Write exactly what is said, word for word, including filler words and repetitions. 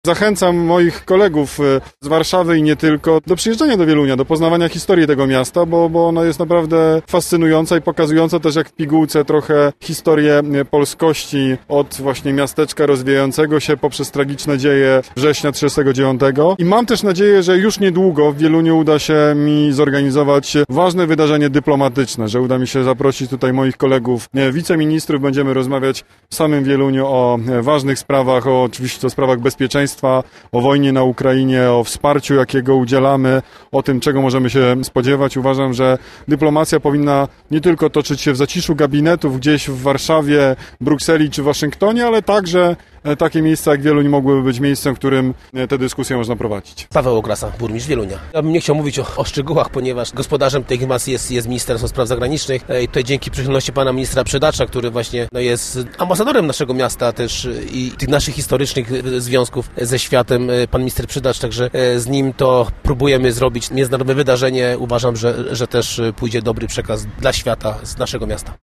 Zachęcam moich kolegów z Warszawy i nie tylko do przyjeżdżania do Wielunia, do poznawania historii tego miasta, bo, bo ona jest naprawdę fascynująca i pokazująca też jak w pigułce trochę historię polskości od właśnie miasteczka rozwijającego się poprzez tragiczne dzieje września trzydziestego dziewiątego. I mam też nadzieję, że już niedługo w Wieluniu uda się mi zorganizować ważne wydarzenie dyplomatyczne, że uda mi się zaprosić tutaj moich kolegów wiceministrów. Będziemy rozmawiać w samym Wieluniu o ważnych sprawach, o oczywiście o sprawach bezpieczeństwa, o wojnie na Ukrainie, o wsparciu, jakiego udzielamy, o tym, czego możemy się spodziewać. Uważam, że dyplomacja powinna nie tylko toczyć się w zaciszu gabinetów gdzieś w Warszawie, Brukseli czy Waszyngtonie, ale także takie miejsca jak Wieluń mogłyby być miejscem, w którym tę dyskusję można prowadzić. Paweł Ograsa, burmistrz Wielunia. Ja bym nie chciał mówić o, o szczegółach, ponieważ gospodarzem tej informacji jest, jest Ministerstwo Spraw Zagranicznych i tutaj dzięki przychylności pana ministra Przydacza, który właśnie no, jest ambasadorem naszego miasta też i tych naszych historycznych związków ze światem, pan minister Przydacz, także z nim to próbujemy zrobić międzynarodowe wydarzenie. Uważam, że, że też pójdzie dobry przekaz dla świata z naszego miasta.